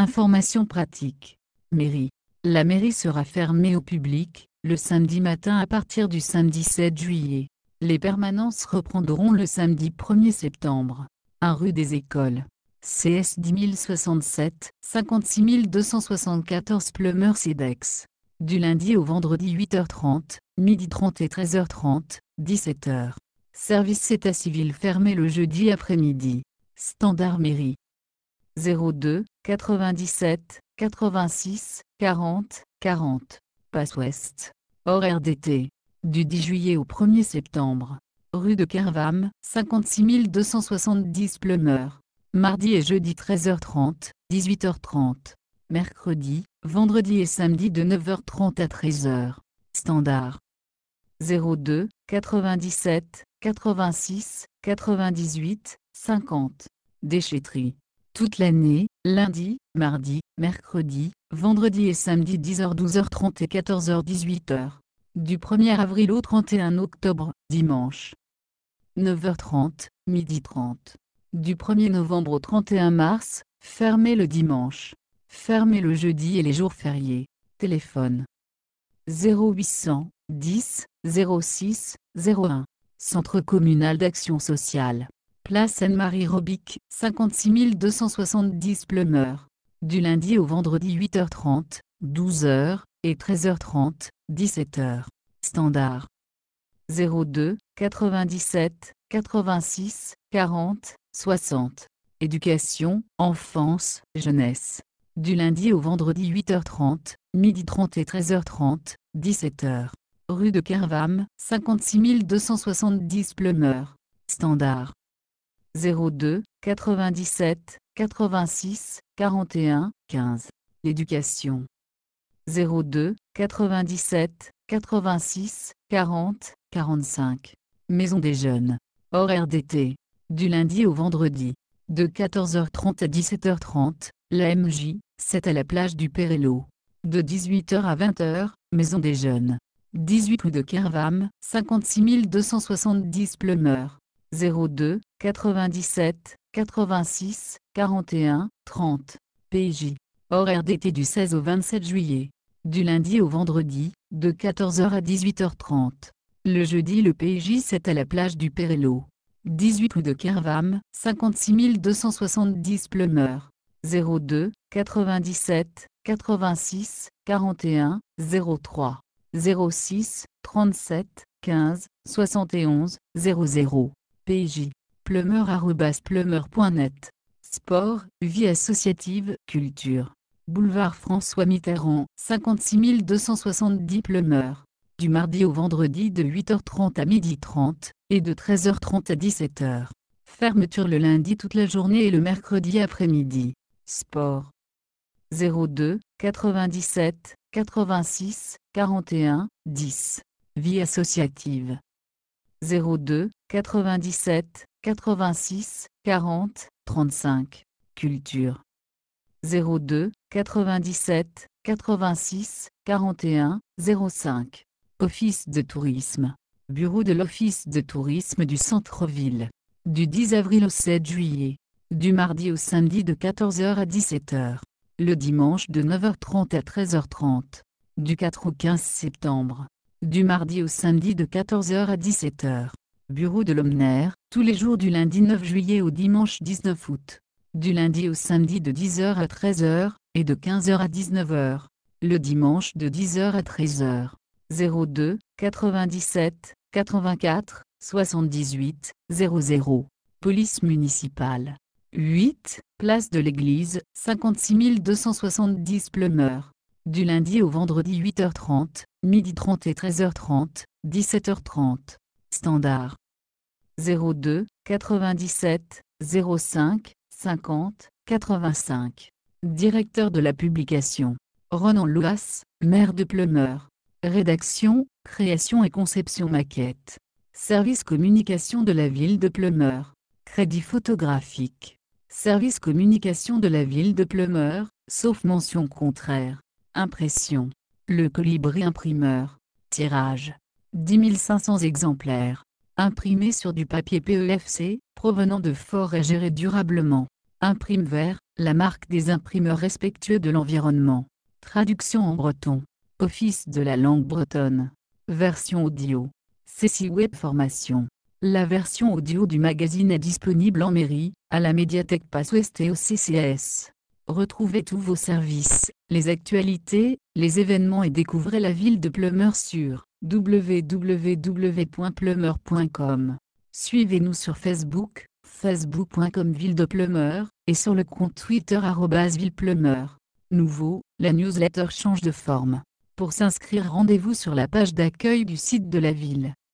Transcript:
Information pratique. Mairie. La mairie sera fermée au public, le samedi matin à partir du samedi 7 juillet. Les permanences reprendront le samedi 1er septembre. 1 rue des Écoles. CS 10067, 56274 Pleumeur-Cedex. Du lundi au vendredi 8h30, 12h30 et 13h30, 17h. Service état civil fermé le jeudi après-midi. Standard mairie. 02 97 86 40 40. Passe Ouest. Horaire d'été. Du 10 juillet au 1er septembre. Rue de Kervam, 56 270 Pleumeur. Mardi et jeudi 13h30, 18h30. Mercredi, vendredi et samedi de 9h30 à 13h. Standard. 02 97 86 98 50. Déchetterie. Toute l'année, lundi, mardi, mercredi, vendredi et samedi 10h 12h30 et 14h 18h. Du 1er avril au 31 octobre, dimanche. 9h30, 12h30. Du 1er novembre au 31 mars, fermé le dimanche. Fermé le jeudi et les jours fériés. Téléphone. 0800 10 06 01. Centre communal d'action sociale. Place Anne-Marie Robic, 56 270 Pleumeur. Du lundi au vendredi 8h30, 12h, et 13h30, 17h. Standard. 02 97 86 40 60. Éducation, enfance, jeunesse. Du lundi au vendredi 8h30, 12h30 et 13h30, 17h. Rue de Kervam, 56 270 Pleumeur. Standard. 02 97 86 41 15. L'éducation. 02 97 86 40 45. Maison des jeunes. Horaire d'été. Du lundi au vendredi. De 14h30 à 17h30, la MJ, 7 à la plage du Perello. De 18h à 20h, Maison des jeunes. 18 rue de Kervam, 56 270 Pleumeur. 02 97 86 41 30. PJ. Horaire d'été du 16 au 27 juillet. Du lundi au vendredi, de 14h à 18h30. Le jeudi le PJ 7 à la plage du Perello. 18 rue de Kervam, 56 270 Pleumeur. 02 97 86 41 03. 06 37 15 71 00. PJ. Pleumeur@pleumeur.net. Sport, vie associative, culture. Boulevard François Mitterrand, 56 270 Pleumeur. Du mardi au vendredi de 8h30 à 12h30, et de 13h30 à 17h. Fermeture le lundi toute la journée et le mercredi après-midi. Sport. 02 97 86 41 10. Vie associative. 02 97 86 40 35. Culture. 02 97 86 41 05. Office de tourisme. Bureau de l'Office de tourisme du centre-ville. Du 10 avril au 7 juillet. Du mardi au samedi de 14h à 17h. Le dimanche de 9h30 à 13h30. Du 4 au 15 septembre. Du mardi au samedi de 14h à 17h. Bureau de l'Omner, tous les jours du lundi 9 juillet au dimanche 19 août. Du lundi au samedi de 10h à 13h, et de 15h à 19h. Le dimanche de 10h à 13h. 02 97 84 78 00. Police municipale. 8, place de l'Église, 56 270 Pleumeur. Du lundi au vendredi 8h30, 12h30 et 13h30, 17h30. Standard. 02 97 05 50 85. Directeur de la publication. Ronan Louas, maire de Pleumeur. Rédaction, création et conception maquette. Service communication de la ville de Pleumeur. Crédit photographique. Service communication de la ville de Pleumeur, sauf mention contraire. Impression. Le Colibri imprimeur. Tirage. 10 500 exemplaires. Imprimé sur du papier PEFC, provenant de Fort et géré durablement. Imprime vert, la marque des imprimeurs respectueux de l'environnement. Traduction en breton. Office de la langue bretonne. Version audio. CC Web Formation. La version audio du magazine est disponible en mairie, à la médiathèque Passe-Ouest et au CCAS. Retrouvez tous vos services, les actualités, les événements et découvrez la ville de Pleumeur sur www.pleumeur.com. Suivez-nous sur Facebook, facebook.com Ville de Pleumeur, et sur le compte Twitter @villepleumeur. Nouveau, la newsletter change de forme. Pour s'inscrire, rendez-vous sur la page d'accueil du site de la ville.